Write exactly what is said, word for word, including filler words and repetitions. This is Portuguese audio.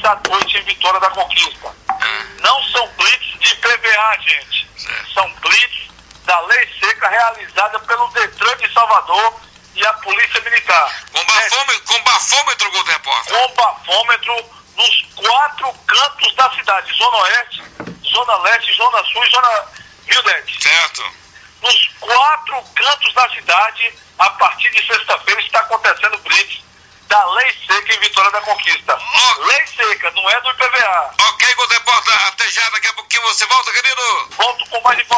blitz à noite em Vitória da Conquista. Não são blitz de I P V A, gente. São blitz da lei seca realizada pelo Detran de Salvador e a Polícia Militar. Com bafômetro, com bafômetro, Globo Repórter. Com bafômetro nos quatro cantos da cidade. Zona Oeste, Zona Leste, Zona Sul e Zona Rio Dente. Certo. Nos quatro cantos da cidade, a partir de sexta-feira, está acontecendo blitz da lei seca em Vitória da Conquista. Oh. Lei seca, não é do I P V A. Ok, Globo Repórter, até já, daqui a pouquinho você volta, querido. Volto com mais informações.